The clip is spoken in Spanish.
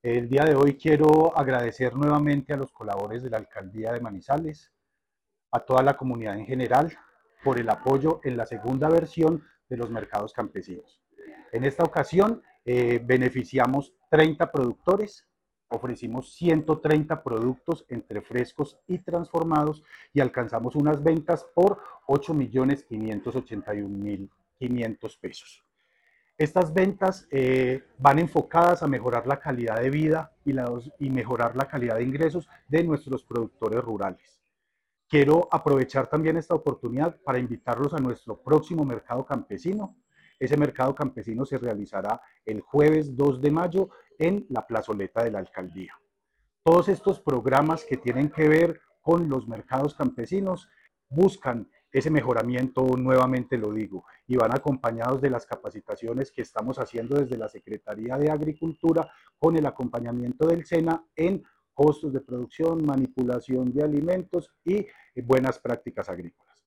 El día de hoy quiero agradecer nuevamente a los colaboradores de la Alcaldía de Manizales, a toda la comunidad en general, por el apoyo en la segunda versión de los mercados campesinos. En esta ocasión beneficiamos 30 productores, ofrecimos 130 productos entre frescos y transformados y alcanzamos unas ventas por 8.581.500 pesos. Estas ventas van enfocadas a mejorar la calidad de vida y mejorar la calidad de ingresos de nuestros productores rurales. Quiero aprovechar también esta oportunidad para invitarlos a nuestro próximo mercado campesino. Ese mercado campesino se realizará el jueves 2 de mayo en la plazoleta de la alcaldía. Todos estos programas que tienen que ver con los mercados campesinos buscan ese mejoramiento, nuevamente lo digo, y van acompañados de las capacitaciones que estamos haciendo desde la Secretaría de Agricultura con el acompañamiento del SENA en costos de producción, manipulación de alimentos y buenas prácticas agrícolas.